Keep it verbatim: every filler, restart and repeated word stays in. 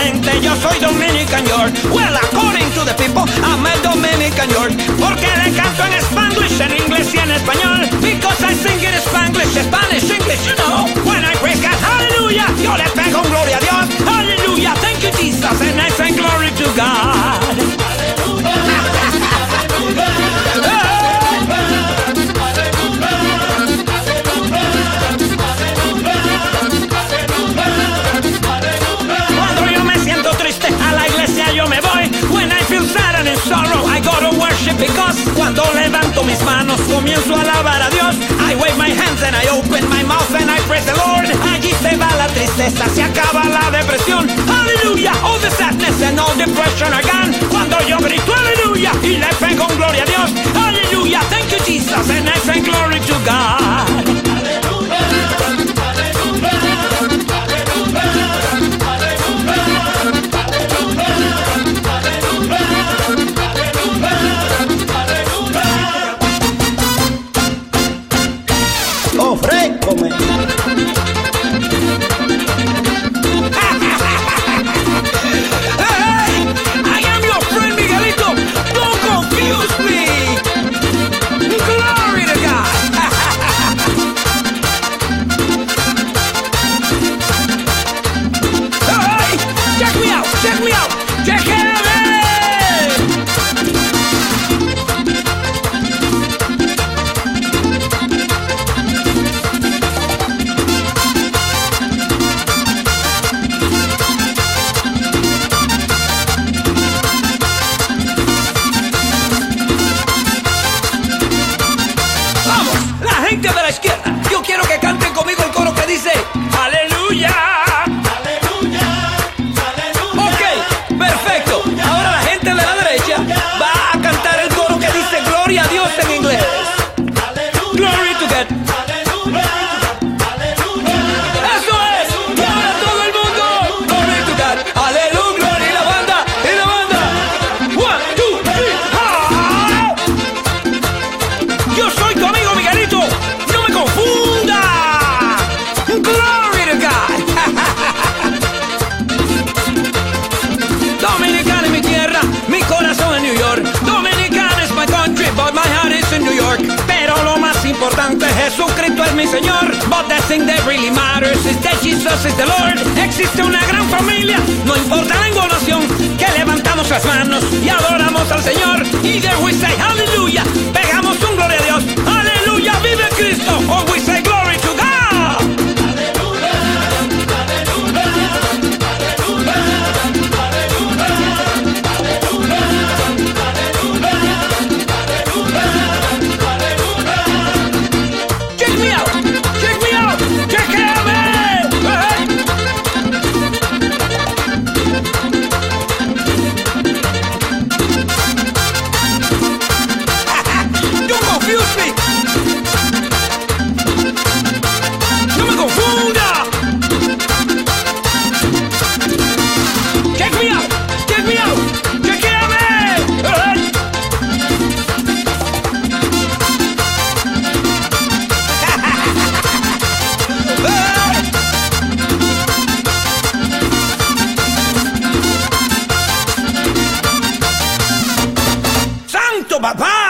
gente, yo soy Dominican York. Well, according to the people, I'm a Dominican York. Porque le canto en Spanglish, en inglés y en español. Because I sing in Spanglish, Spanish, English, you know. When I praise God, hallelujah, yo le pego un gloria a Dios. Hallelujah, thank you Jesus, and I say glory to God. Cuando yo me siento triste, a la iglesia yo me voy. When I feel sad and in sorrow, I go to worship because cuando levanto mis manos, comienzo a alabar a Dios. I wave my hands and I open my mouth and I praise the Lord. Allí se va la tristeza, se acaba la depresión. Hallelujah, all the sadness and all depression are gone. Cuando yo grito aleluya y le pego un gloria a Dios. Hallelujah, thank you Jesus, and I say glory to God. Ofrécome. Hey, I am your friend Miguelito. Don't confuse me. Glory to God. Hey, check me out, check me out, check it out. De la izquierda, yo quiero que canten conmigo el coro que dice aleluya, Aleluya, aleluya. ok, perfecto. Ahora la gente de la derecha va a cantar el coro que dice gloria a Dios en inglés. Glory to God. Eso es. Y ahora todo el mundo glory to God. Aleluya. Y la banda, y la banda. One, two, three. ¡Ah! Yo soy tu amigo Miguelito. Confunda. Glory to God. Dominicana es mi tierra, mi corazón en New York. Dominicana es my country, but my heart is in New York. Pero lo más importante, Jesucristo es mi Señor. But the thing that really matters is that Jesus is the Lord. Existe una gran familia, no importa la nación, que levantamos las manos y adoramos al Señor. Y there we say hallelujah, pegamos un gloria a Dios. Aleluya, vive Cristo. Or we say glory to God. Check me out, check me out, check me. Don't confuse me. No me confunda. Check me out, check me out, chequéame. ¡Santo papá!